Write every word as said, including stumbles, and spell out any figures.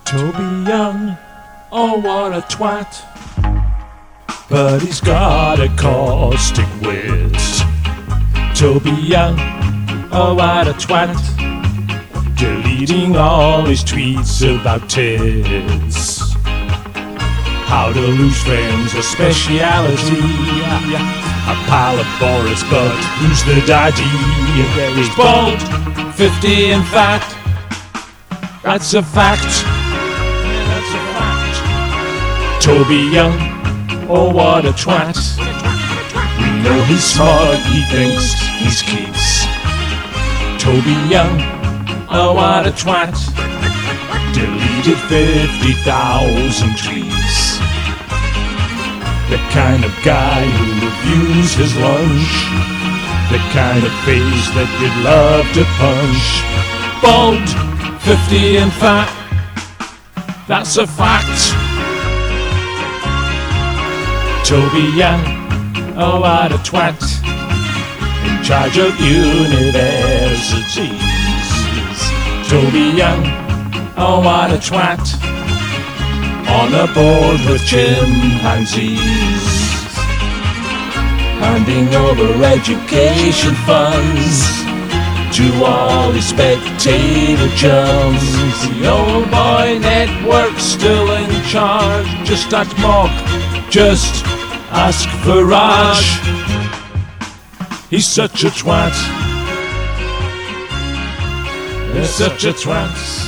Toby Young, oh what a twat. But he's got a caustic wit. Toby Young, oh what a twat. Deleting all his tweets about tits. How to lose friends, a speciality. A pile of Boris, but who's the daddy? He's bald, fifty in fact. That's a fact. That's a fact. Toby Young, oh what a twat. We know he's smart, he thinks he's Keats. Toby Young, oh what a twat. Deleted fifty thousand tweets. The kind of guy who reviews his lunch. The kind of face that you'd love to punch. Bald, fifty in fact. That's a fact. Toby Young, oh what a twat. In charge of universities. Toby Young, oh what a twat. On a board with chimpanzees. Handing over education funds to all his spectator chums. The old boy network's still in charge. Just ask Mog, just ask Farage. He's such a twat. He's such a twat.